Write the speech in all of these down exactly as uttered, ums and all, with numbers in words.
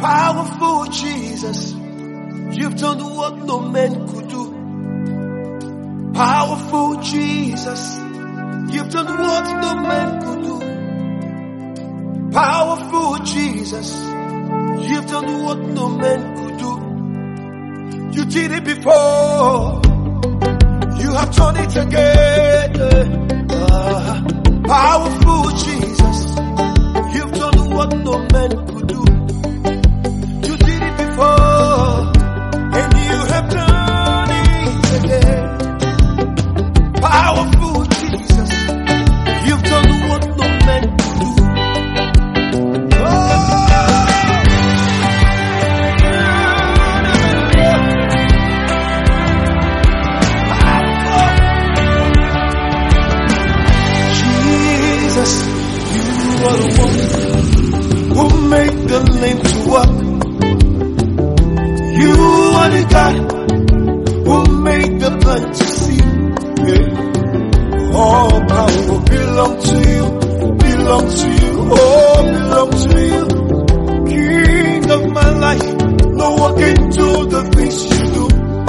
Powerful Jesus, you've done what no man could do. Powerful Jesus, you've done what no man could do. Powerful Jesus, you've done what no man could do. You did it before, you have done it again. Uh, powerful Jesus, you've done what no man could do. You did it before, and you have done it again. Powerful Jesus, you've done what no man could do. Oh, Jesus, you are the one who made the lame to walk. You are the God who made the blind to see. Yeah. All power belong to you, belong to you, oh, belong to you. King of my life, no one can do the things you do.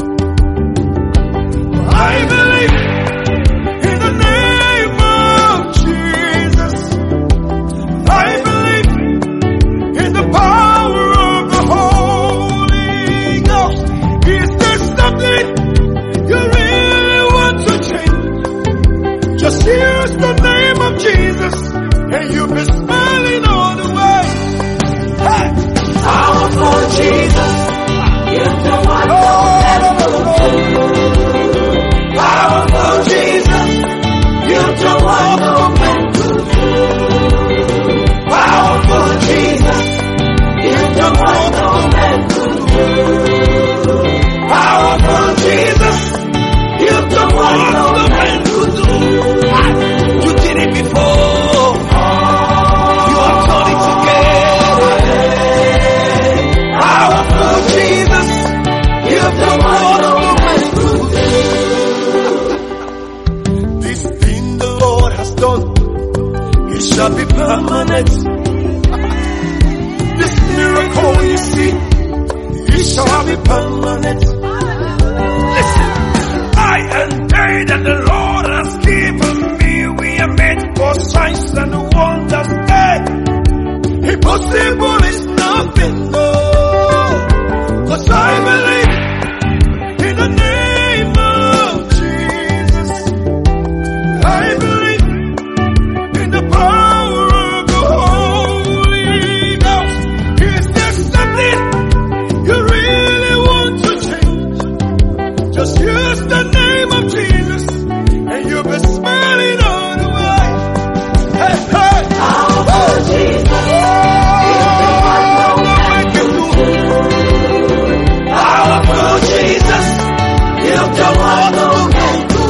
I believe in the name of Jesus. I believe in the power of the Holy Ghost. Is there something you really want to change? Just use the name of Jesus, and you'll be smiling all the way. Hey! Powerful Jesus, you're the one who never do. Powerful Jesus, you're the one who never do. Powerful Jesus, you're the one who never do. Powerful Jesus, you're the one who never do. You did it before, you have done it again. Powerful Jesus, You're the one who never do. this thing the Lord has done, it shall be permanent. This miracle you see, it shall be permanent. Listen, I and they that the Lord has given me, we are made for signs and wonders. Hey, impossible is nothing, no. Cause I believe in the name of Jesus. I believe in the power of the Holy Ghost. Is there something you really want to change? Just use the name of Jesus, and you'll be smiling all the way. Hey, hey. Powerful Jesus, Powerful Jesus, you're the one who can do.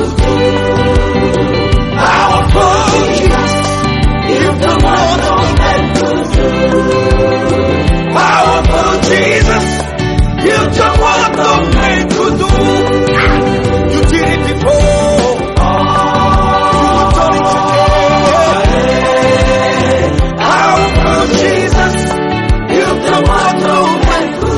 Powerful Jesus, you're the one who can do. Powerful Jesus, you're the one who can do. You did it before, you have done it again. Powerful Jesus, you're the one who can do.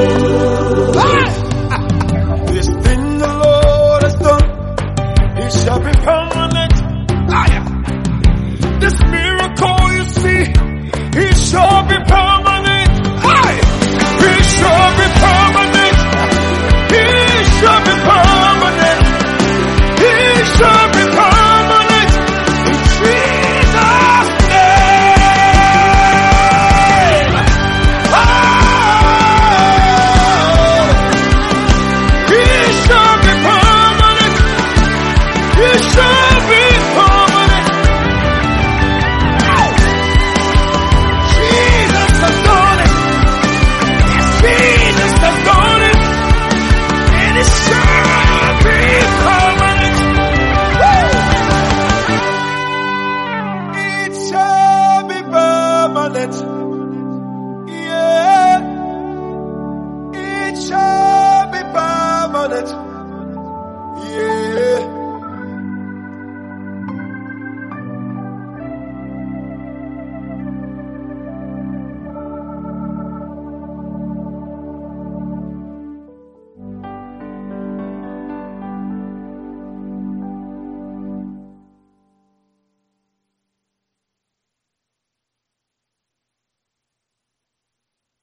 This thing the Lord has done, it shall be permanent. This miracle you see, it shall be permanent.